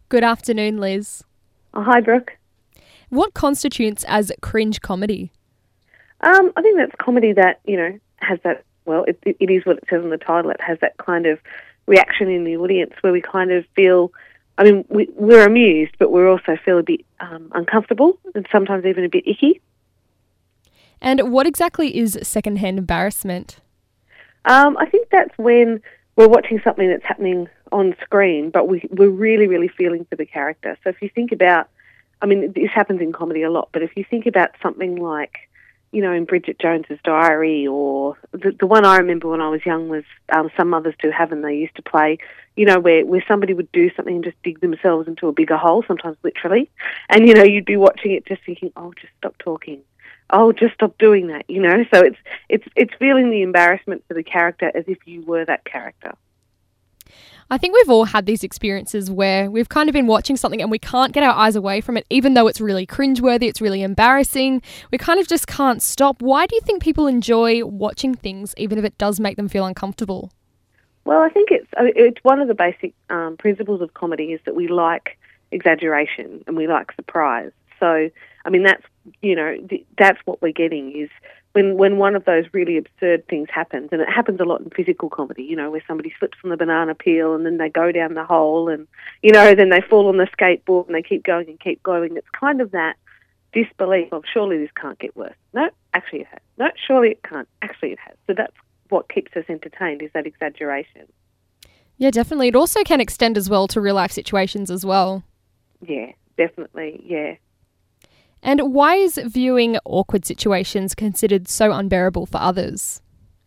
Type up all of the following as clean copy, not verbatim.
Good afternoon, Liz. Oh, hi, Brooke. What constitutes as cringe comedy? I think that's comedy that, has that, well, it is what it says in the title. It has that kind of reaction in the audience where we kind of feel, we're amused, but we also feel a bit uncomfortable and sometimes even a bit icky. And what exactly is secondhand embarrassment? I think that's when we're watching something that's happening on screen, but we're really, really feeling for the character. So if you think about, this happens in comedy a lot, but if you think about something like, in Bridget Jones's Diary, or the one I remember when I was young was Some Mothers Do Heaven. They used to play, where somebody would do something and just dig themselves into a bigger hole, sometimes literally, and you'd be watching it just thinking, oh, just stop talking. Oh, just stop doing that, So it's feeling the embarrassment for the character as if you were that character. I think we've all had these experiences where we've kind of been watching something and we can't get our eyes away from it, even though it's really cringeworthy, it's really embarrassing. We kind of just can't stop. Why do you think people enjoy watching things, even if it does make them feel uncomfortable? Well, I think it's one of the basic principles of comedy is that we like exaggeration and we like surprise. So, that's what we're getting is when one of those really absurd things happens, and it happens a lot in physical comedy, where somebody slips on the banana peel and then they go down the hole and, then they fall on the skateboard and they keep going and keep going. It's kind of that disbelief of surely this can't get worse. No, actually it has. No, surely it can't. Actually it has. So that's what keeps us entertained is that exaggeration. Yeah, definitely. It also can extend as well to real life situations as well. Yeah, definitely, yeah. And why is viewing awkward situations considered so unbearable for others?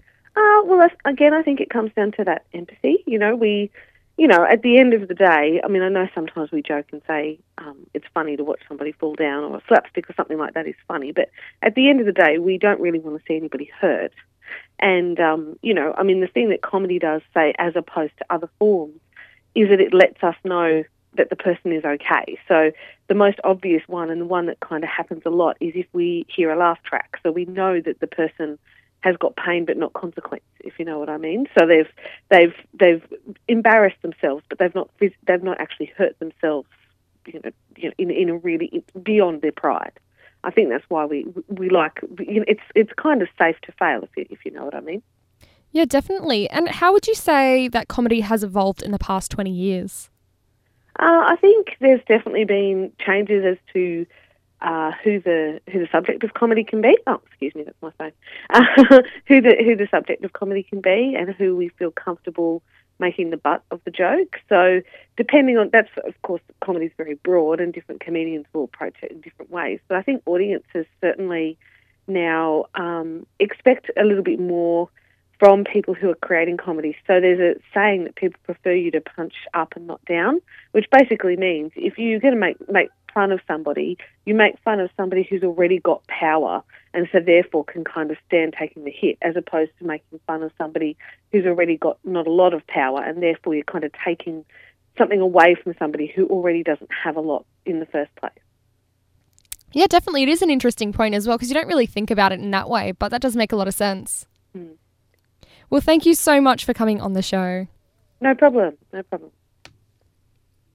I think it comes down to that empathy. At the end of the day, I know sometimes we joke and say it's funny to watch somebody fall down, or a slapstick or something like that is funny. But at the end of the day, we don't really want to see anybody hurt. And, the thing that comedy does, say, as opposed to other forms, is that it lets us know that the person is okay. So the most obvious one, and the one that kind of happens a lot, is if we hear a laugh track. So we know that the person has got pain but not consequence, if you know what I mean. So they've embarrassed themselves, but they've not actually hurt themselves, in a really beyond their pride. I think that's why we like, it's kind of safe to fail, if you know what I mean. Yeah, definitely. And how would you say that comedy has evolved in the past 20 years? I think there's definitely been changes as to who the subject of comedy can be. Oh, excuse me, that's my phone. Who the subject of comedy can be, and who we feel comfortable making the butt of the joke. So depending on that's, of course, comedy is very broad, and different comedians will approach it in different ways. But I think audiences certainly now expect a little bit more from people who are creating comedy. So there's a saying that people prefer you to punch up and not down, which basically means if you're going to make fun of somebody, you make fun of somebody who's already got power and so therefore can kind of stand taking the hit, as opposed to making fun of somebody who's already got not a lot of power and therefore you're kind of taking something away from somebody who already doesn't have a lot in the first place. Yeah, definitely. It is an interesting point as well, because you don't really think about it in that way, but that does make a lot of sense. Well, thank you so much for coming on the show. No problem.